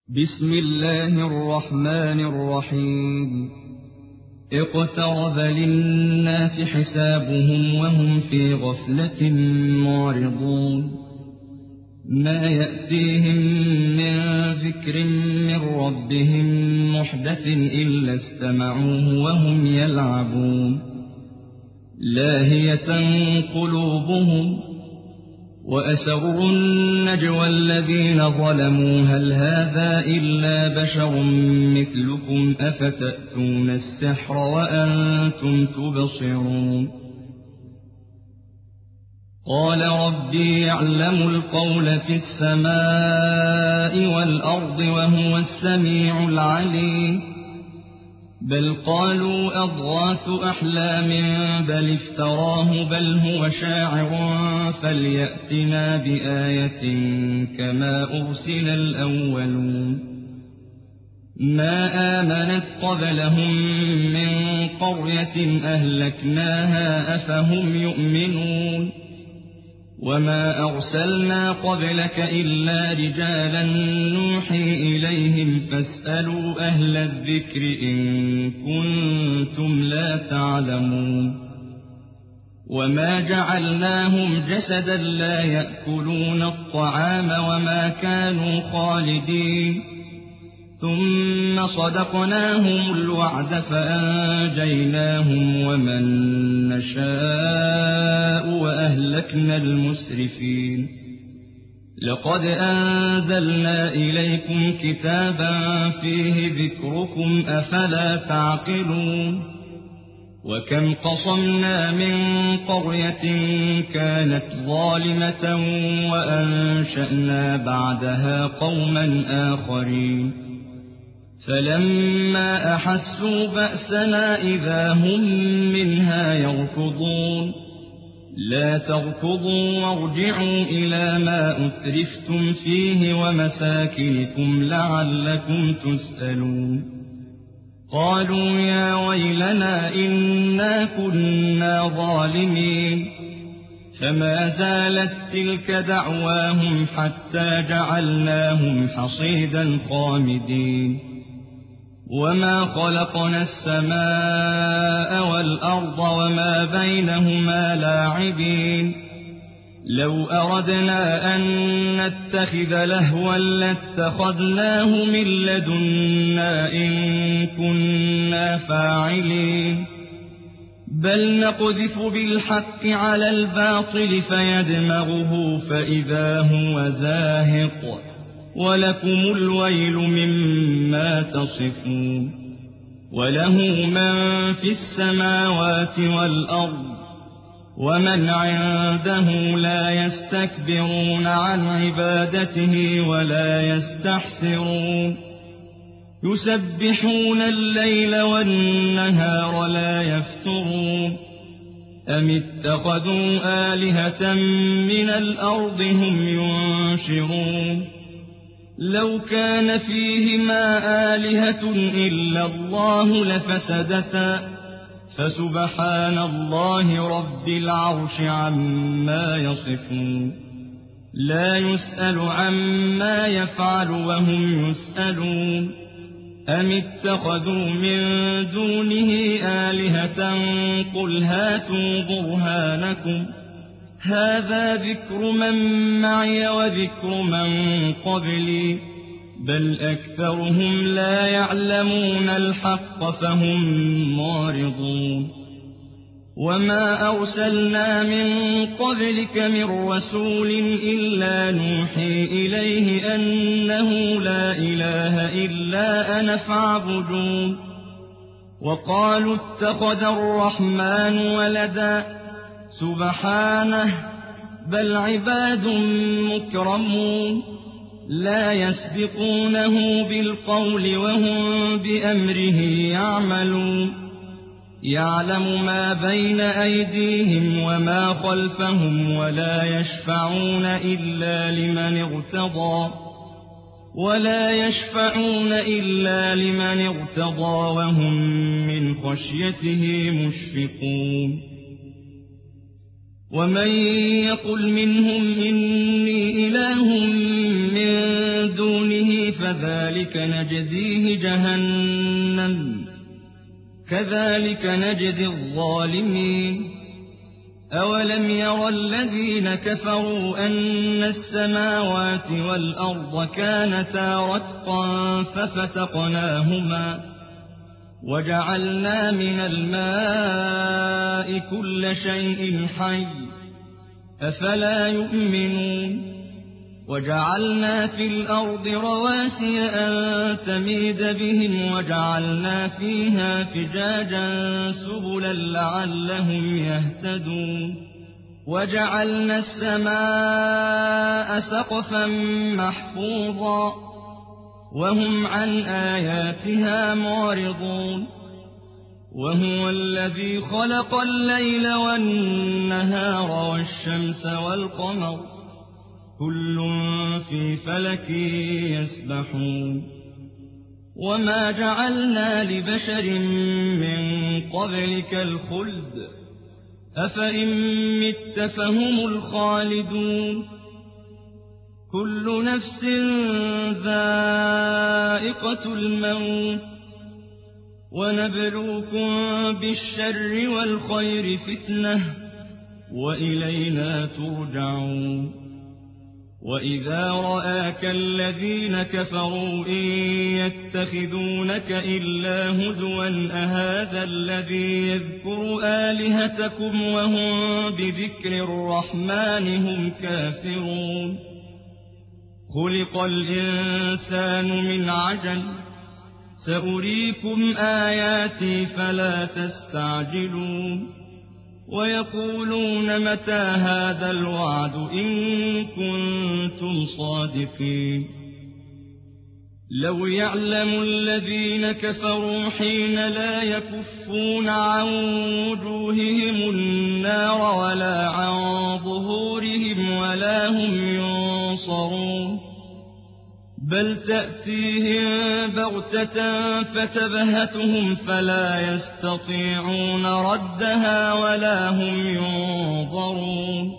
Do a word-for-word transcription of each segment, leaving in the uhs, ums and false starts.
بسم الله الرحمن الرحيم. اقترب للناس حسابهم وهم في غفلة معرضون. ما يأتيهم من ذكر من ربهم محدث إلا استمعوه وهم يلعبون. لاهية قلوبهم وأسروا النجوى الذين ظلموا هل هذا إلا بشر مثلكم أفتأتون السحر وأنتم تبصرون. قال ربي يعلم القول في السماء والأرض وهو السميع العليم. بل قالوا أضغاث أحلام بل افتراه بل هو شاعر فليأتنا بآية كما أرسل الأولون. ما آمنت قبلهم من قرية أهلكناها أفهم يؤمنون. وما أرسلنا قبلك إلا رجالا نوحي إليهم فاسألوا أهل الذكر إن كنتم لا تعلمون. وما جعلناهم جسدا لا يأكلون الطعام وما كانوا خالدين. ثم صدقناهم الوعد فأنجيناهم ومن نشاء وأهلكنا المسرفين. لقد أنزلنا إليكم كتابا فيه ذكركم أفلا تعقلون. وكم قصمنا من قرية كانت ظالمة وأنشأنا بعدها قوما آخرين. فلما أحسوا بأسنا إذا هم منها يركضون. لا تركضوا وارجعوا إلى ما أترفتم فيه ومساكنكم لعلكم تسألون. قالوا يا ويلنا إنا كنا ظالمين. فما زالت تلك دعواهم حتى جعلناهم حصيدا خامدين. وما خلقنا السماء والأرض وما بينهما لاعبين. لو أردنا أن نتخذ لهوا لاتخذناه من لدنا إن كنا فاعلين. بل نقذف بالحق على الباطل فيدمغه فإذا هو زاهق ولكم الويل مما تصفون. وله من في السماوات والأرض ومن عنده لا يستكبرون عن عبادته ولا يستحسرون. يسبحون الليل والنهار لا يفترون. أم اتخذوا آلهة من الأرض هم ينشرون. لو كان فيهما آلهة إلا الله لفسدتا فسبحان الله رب العرش عما يصفون. لا يسأل عما يفعل وهم يسألون. أم اتخذوا من دونه آلهة قل هاتوا برهانكم هذا ذكر من معي وذكر من قبلي بل أكثرهم لا يعلمون الحق فهم معرضون. وما أرسلنا من قبلك من رسول إلا نوحي إليه أنه لا إله إلا أنا فاعبدون. وقالوا اتخذ الرحمن ولدا سبحانه بل عباد مكرمون لا يسبقونه بالقول وهم بأمره يعملون. يعلم ما بين أيديهم وما خلفهم ولا يشفعون إلا لمن ارتضى ولا يشفعون إلا لمن ارتضى وهم من خشيته مشفقون. ومن يقل منهم إني إله من دونه فذلك نجزيه جهنم كذلك نجزي الظالمين أولم ير الذين كفروا أن السماوات والأرض كانتا رتقا ففتقناهما وجعلنا من الماء كل شيء حي أفلا يؤمنون وجعلنا في الأرض رواسي أن تميد بهم وجعلنا فيها فجاجا سبلا لعلهم يهتدون وجعلنا السماء سقفا محفوظا وهم عن آياتها معرضون وهو الذي خلق الليل والنهار والشمس والقمر كل في فلك يسبحون وما جعلنا لبشر من قبلك الخلد أفإن مت فهم الخالدون كل نفس ذائقة الموت ونبلوكم بالشر والخير فتنة وإلينا ترجعون وإذا رآك الذين كفروا إن يتخذونك إلا هزوا أهذا الذي يذكر آلهتكم وهم بذكر الرحمن هم كافرون خلق الإنسان من عجل سأريكم آياتي فلا تستعجلون ويقولون متى هذا الوعد إن كنتم صادقين لو يعلم الذين كفروا حين لا يكفون عن وجوههم النار ولا عن ظهورهم ولا هم ينصرون بل تأتيهم بغتة فتبهتهم فلا يستطيعون ردها ولا هم ينظرون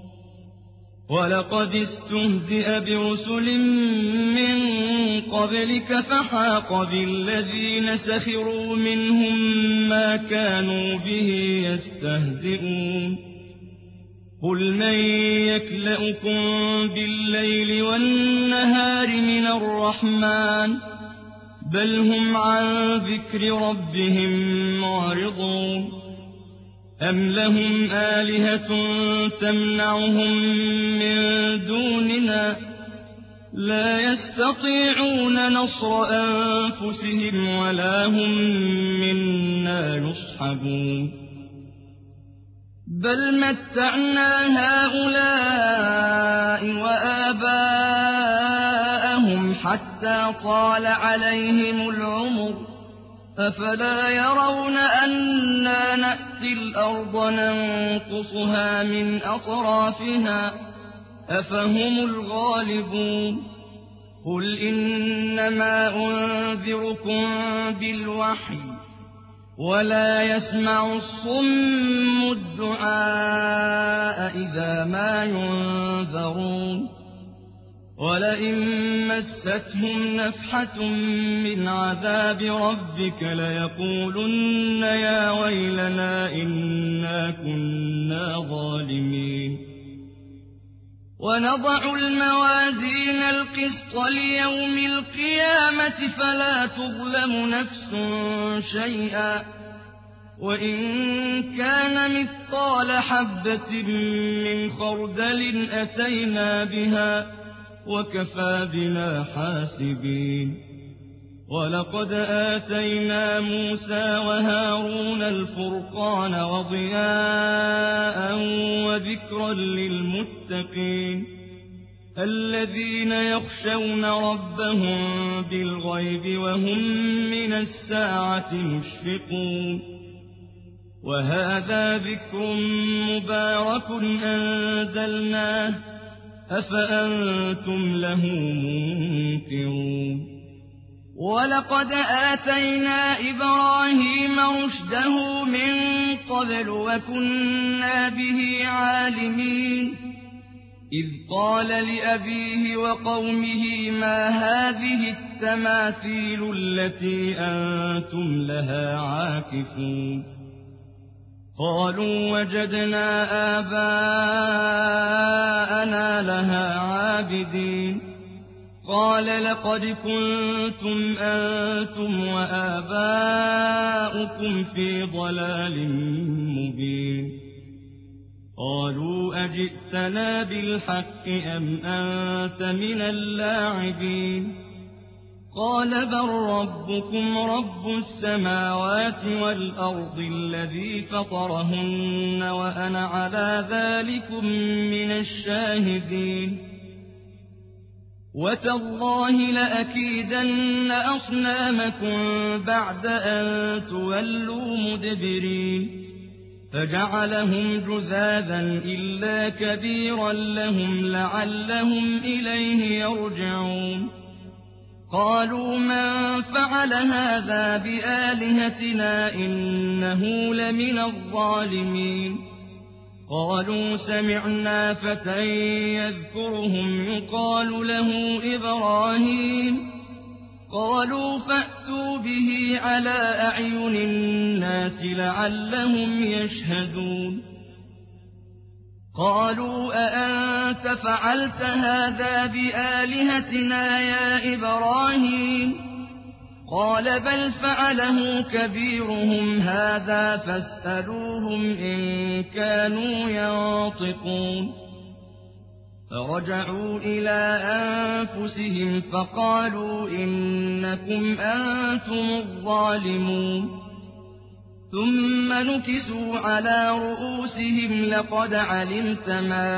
ولقد استهزئ برسل من قبلك فحاق بالذين سخروا منهم ما كانوا به يستهزئون قل من يكلؤكم بالليل والنهار من الرحمن بل هم عن ذكر ربهم معرضون أم لهم آلهة تمنعهم من دوننا لا يستطيعون نصر أنفسهم ولا هم منا يصحبون بل متعنا هؤلاء وآباءهم حتى طال عليهم العمر أفلا يرون أنا نأتي الأرض ننقصها من أطرافها أفهم الغالبون قل إنما أنذركم بالوحي ولا يسمع الصم الدعاء إذا ما ينذرون ولئن مستهم نفحة من عذاب ربك ليقولن يا ويلنا إنا كنا ظالمين ونضع الموازين القسط ليوم القيامة فلا تظلم نفس شيئا وإن كان مثقال حبة من خردل أتينا بها وكفى بنا حاسبين ولقد آتينا موسى وهارون الفرقان وضياء وذكرا للمتقين الذين يخشون ربهم بالغيب وهم من الساعة مشفقون وهذا ذكر مبارك أنزلناه أفأنتم له منكرون ولقد آتينا إبراهيم رشده من قبل وكنا به عالمين إذ قال لأبيه وقومه ما هذه التماثيل التي أنتم لها عاكفون قالوا وجدنا آباءنا لها عابدين قال لقد كنتم أنتم وآباؤكم في ضلال مبين قالوا أجئتنا بالحق أم أنت من اللاعبين قال بل ربكم رب السماوات والأرض الذي فطرهن وأنا على ذلكم من الشاهدين وتالله لأكيدن أصنامكم بعد أن تولوا مدبرين فجعلهم جذاذا إلا كبيرا لهم لعلهم إليه يرجعون قالوا من فعل هذا بآلهتنا إنه لمن الظالمين قالوا سمعنا فتى يذكرهم يقال له إبراهيم قالوا فأتوا به على أعين الناس لعلهم يشهدون قالوا أأنت فعلت هذا بآلهتنا يا إبراهيم قال بل فعله كبيرهم هذا فاسألوهم إن كانوا ينطقون فرجعوا إلى أنفسهم فقالوا إنكم أنتم الظالمون ثم نكسوا على رؤوسهم لقد علمت ما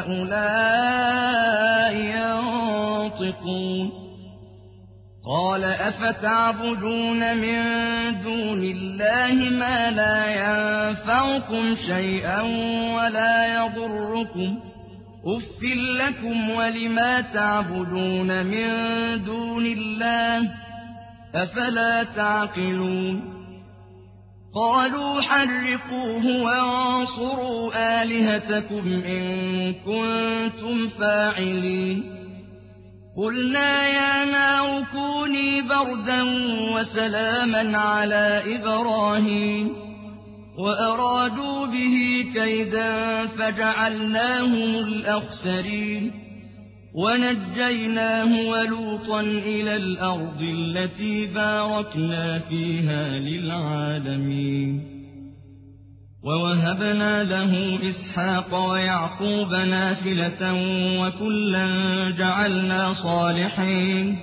هؤلاء ينطقون قال أفتعبدون من دون الله ما لا ينفعكم شيئا ولا يضركم أف لكم ولما تعبدون من دون الله أفلا تعقلون قالوا حرقوه وانصروا آلهتكم إن كنتم فاعلين قلنا يا نار كوني بردا وسلاما على إبراهيم وأرادوا به كيدا فجعلناهم الأخسرين ونجيناه ولوطا إلى الأرض التي باركنا فيها للعالمين ووهبنا له إسحاق ويعقوب نافلة وكلا جعلنا صالحين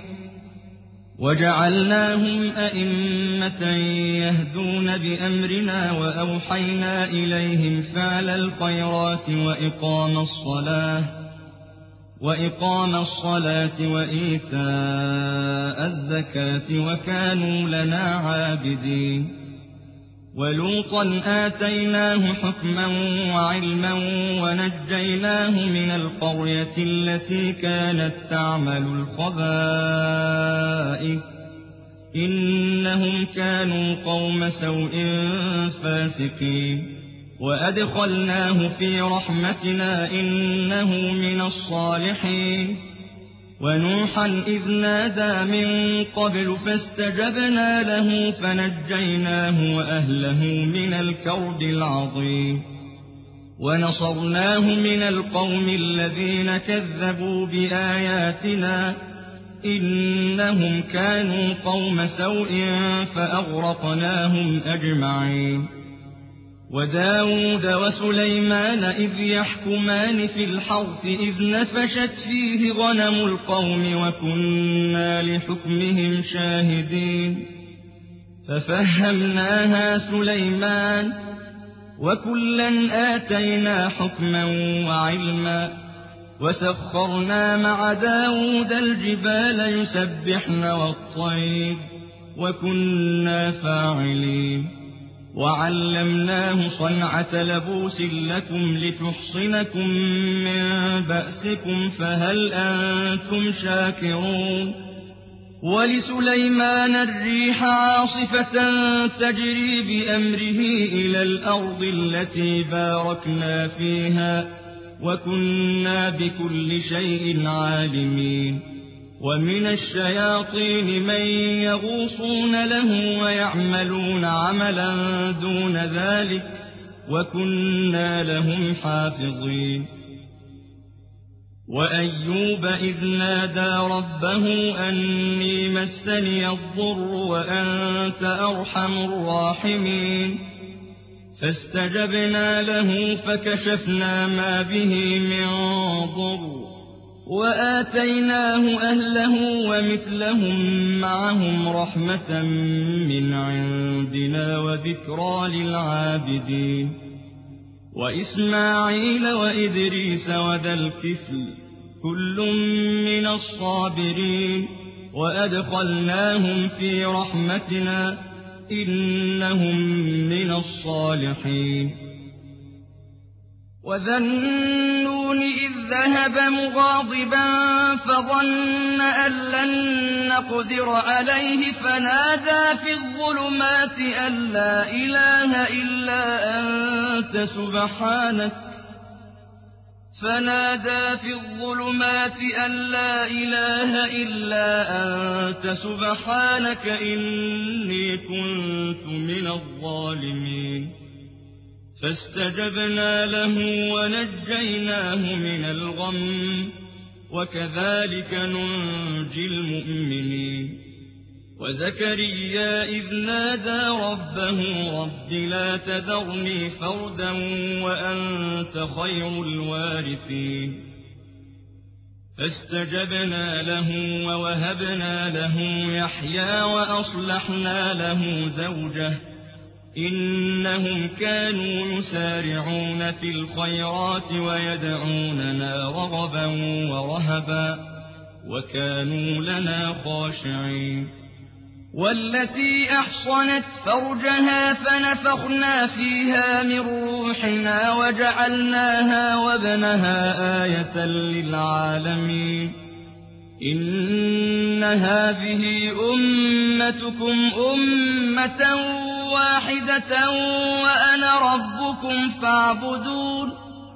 وجعلناهم أئمة يهدون بأمرنا وأوحينا إليهم فعل الخيرات وإقام الصلاة وإقام الصلاة وإيتاء الزكاة وكانوا لنا عابدين ولوطا آتيناه حكما وعلما ونجيناه من القرية التي كانت تعمل الخبائث إنهم كانوا قوم سوء فاسقين وأدخلناه في رحمتنا إنه من الصالحين ونوحا إذ نادى من قبل فاستجبنا له فنجيناه وأهله من الكرب العظيم ونصرناه من القوم الذين كذبوا بآياتنا إنهم كانوا قوم سوء فأغرقناهم أجمعين وداود وسليمان إذ يحكمان في الحرث إذ نفشت فيه غنم القوم وكنا لحكمهم شاهدين ففهمناها سليمان وكلا آتينا حكما وعلما وسخرنا مع داود الجبال يسبحن والطير وكنا فاعلين وعلمناه صنعة لبوس لكم لتحصنكم من بأسكم فهل أنتم شاكرون ولسليمان الريح عاصفة تجري بأمره إلى الأرض التي باركنا فيها وكنا بكل شيء عالمين ومن الشياطين من يغوصون له ويعملون عملا دون ذلك وكنا لهم حافظين وأيوب إذ نادى ربه أني مسني الضر وأنت أرحم الراحمين فاستجبنا له فكشفنا ما به من ضر وآتيناه أهله ومثلهم معهم رحمة من عندنا وذكرى للعابدين وإسماعيل وإدريس وذا الكفل كل من الصابرين وأدخلناهم في رحمتنا إنهم من الصالحين وذا النون إذ ذهب مغاضبا فظن أن لن نقدر عليه فنادى في الظلمات أن لا إله إلا أنت سبحانك فنادى في الظلمات أن لا إله إلا أنت سبحانك إني كنت من الظالمين فاستجبنا له ونجيناه من الغم وكذلك ننجي المؤمنين وزكريا إذ نادى ربه رب لا تذرني فردا وأنت خير الوارثين فاستجبنا له ووهبنا له يحيى وأصلحنا له زوجه إنهم كانوا يسارعون في الخيرات ويدعوننا رغبا ورهبا وكانوا لنا خاشعين والتي أحصنت فرجها فنفخنا فيها من روحنا وجعلناها وابنها آية للعالمين إن هذه أمتكم أمة واحدة وأنا ربكم فاعبدون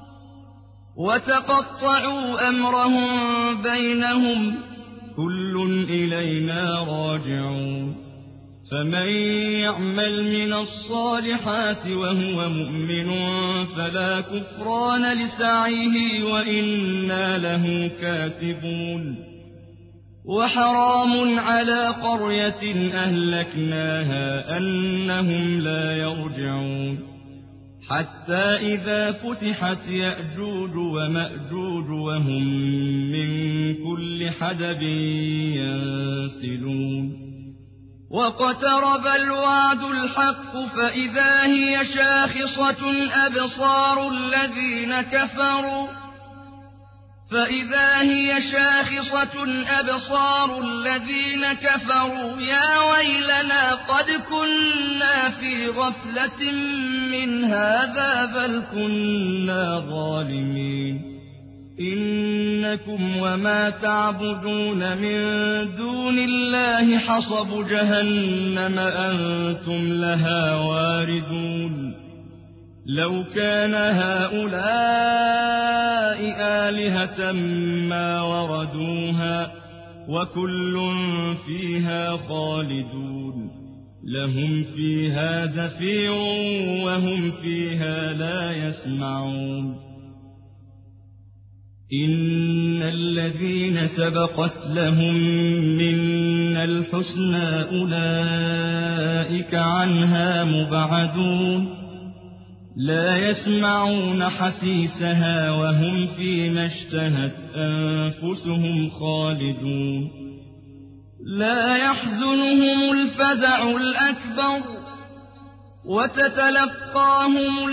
وتقطعوا أمرهم بينهم كل إلينا راجعون فمن يعمل من الصالحات وهو مؤمن فلا كفران لسعيه وإنا له كاتبون وحرام على قرية أهلكناها أنهم لا يرجعون حتى إذا فتحت يأجوج ومأجوج وهم من كل حدب ينسلون واقترب الوعد الحق فإذا هي شاخصة أبصار الذين كفروا فإذا هي شاخصة أبصار الذين كفروا يا ويلنا قد كنا في غفلة من هذا بل كنا ظالمين إنكم وما تعبدون من دون الله حصب جهنم أنتم لها واردون لو كان هؤلاء آلهة ما وردوها وكل فيها خالدون لهم فيها زفير وهم فيها لا يسمعون إن الذين سبقت لهم منا الحسنى أولئك عنها مبعدون لا يسمعون حسيسها وهم فيما اشتهت أنفسهم خالدون لا يحزنهم الفزع الأكبر وتتلقاهم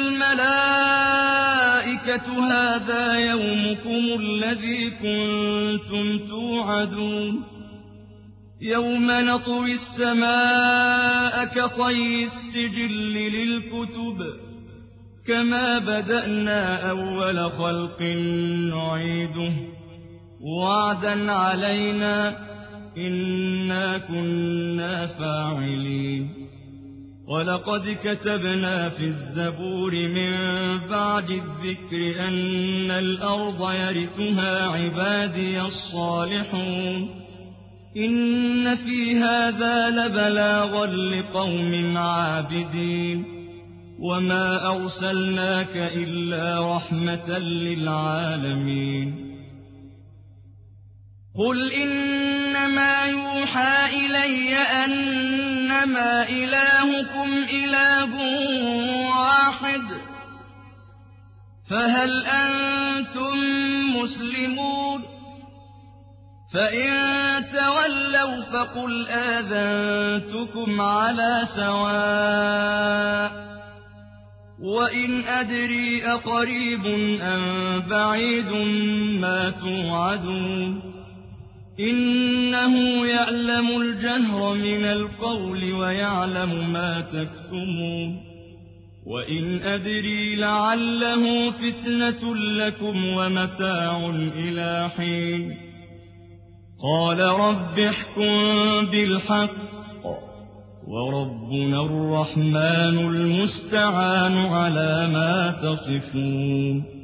الملائكة هذا يومكم الذي كنتم توعدون يوم نطوي السماء كطي السجل للكتب كما بدأنا أول خلق نعيده وعدا علينا إنا كنا فاعلين ولقد كتبنا في الزبور من بعد الذكر أن الأرض يرثها عبادي الصالحون إن في هذا لبلاغا لقوم عابدين وما أرسلناك إلا رحمة للعالمين قل إنما يوحى إلي أنما إلهكم إله واحد فهل أنتم مسلمون فإن تولوا فقل آذنتكم على سواء وإن أدري أقريب أم بعيد ما توعدون إنه يعلم الجهر من القول ويعلم ما تكتمون وإن أدري لعله فتنة لكم ومتاع إلى حين قال رب احكم بالحق وربنا الرحمن المستعان على ما تصفون